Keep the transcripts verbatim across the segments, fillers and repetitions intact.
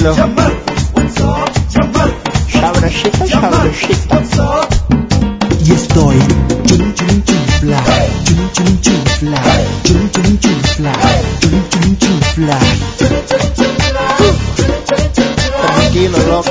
tranquilo. Sabrosito, sabrosito. Y estoy chun chun chunfla, chun chun chunfla, chun chun chunfla, chun chun chunfla. Tranquilo, loco.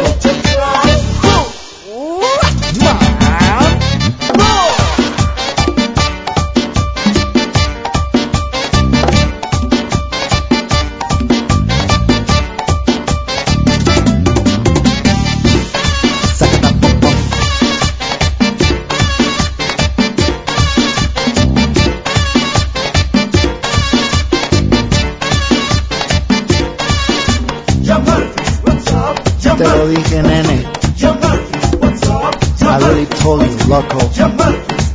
Te lo dije, nene. I already told you, loco. Zumba.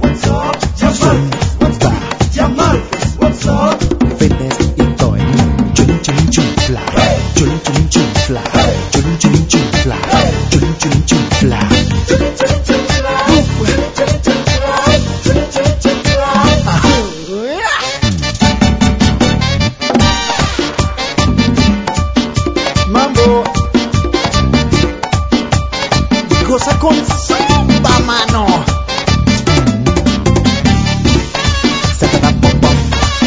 Fitness y toy. Chun chun chunfla, chun chun chunfla, chun chun chunfla, chun chun chunfla. Mambo. Goza con zumba, mano. Saca pop pop.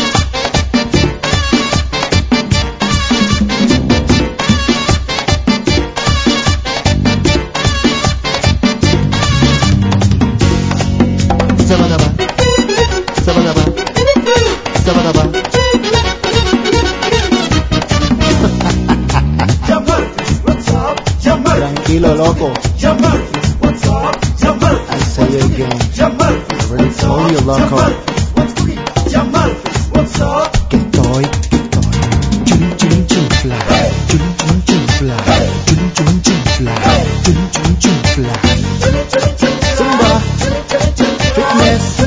Sabadaba, sabadaba, sabadaba. Tranquilo, loco. I say it again. I already told you, loco. Que estoy, que estoy. Chun chun chunfla, chun chun chunfla, chun chun chunfla, chun chun chunfla. Zumba. Fitness.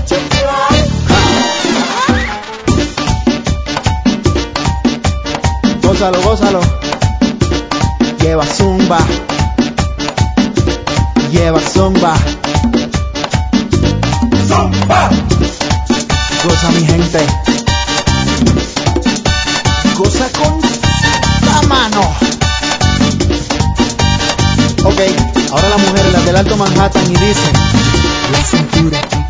Gózalo, gózalo. Lleva zumba. Lleva zumba. Zumba. Goza, mi gente. Goza con la mano. Ok, ahora las mujeres, las del Alto Manhattan, y dicen: La cintura